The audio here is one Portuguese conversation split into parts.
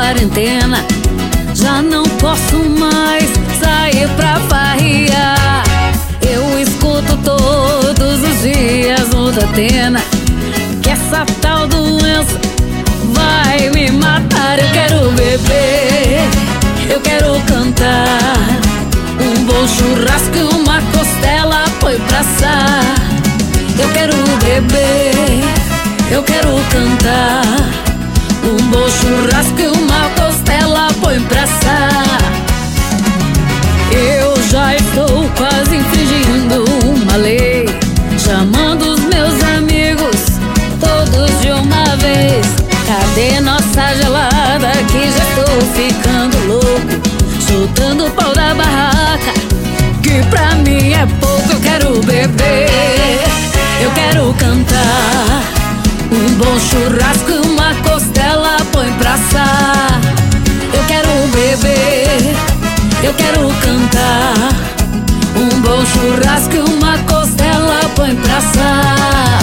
quarentena, já não posso mais sair pra farrear. Eu escuto todos os dias no Datena que essa tal doença vai me matar. Eu quero beber, eu quero cantar, um bom churrasco e uma costela põe pra assar. Eu quero beber, eu quero cantar, um bom churrasco e uma costela põe pra assar. Eu já estou quase infringindo uma lei, chamando os meus amigos todos de uma vez. Cadê nossa gelada que já estou ficando louco, soltando o pau da barraca, que pra mim é pouco. Eu quero beber, eu quero cantar, um bom churrasco e uma costela põe pra assar. Eu quero beber, eu quero cantar, um bom churrasco e uma costela põe pra assar.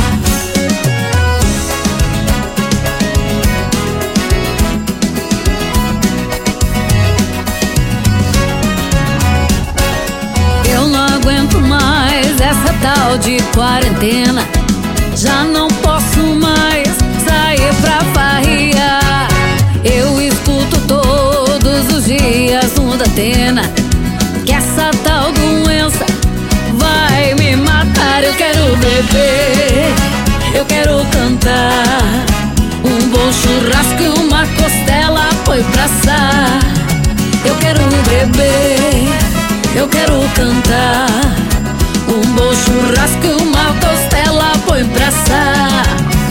Eu não aguento mais essa tal de quarentena, já não posso mais sair pra farrear. Eu escuto todos os dias no Datena que essa tal doença vai me matar. Eu quero beber, eu quero cantar, um bom churrasco e uma costela põe pra assar. Eu quero beber, eu quero cantar, um bom churrasco e uma costela põe pra assar.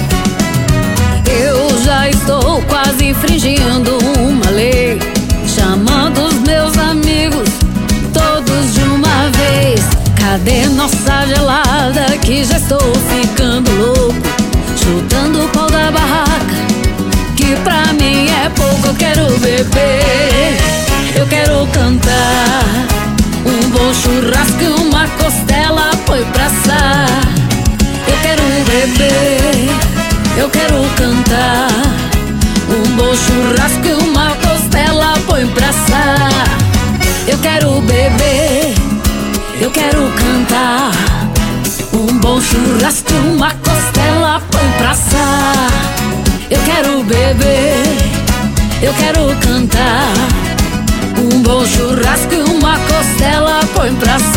Eu já estou quase infringindo uma lei, chamando os meus amigos todos de uma vez. Cadê nossa gelada que já estou ficando louco, chutando o pau da barraca, que pra mim é pouco. Eu quero beber, eu quero cantar, um bom churrasco e uma costela põe pra assar. Eu quero beber, eu quero cantar, um bom churrasco e uma costela põe pra assar. Eu quero beber, eu quero cantar, um bom churrasco e uma costela põe pra assar. Eu quero beber, eu quero cantar, um bom churrasco e uma costela põe pra assar.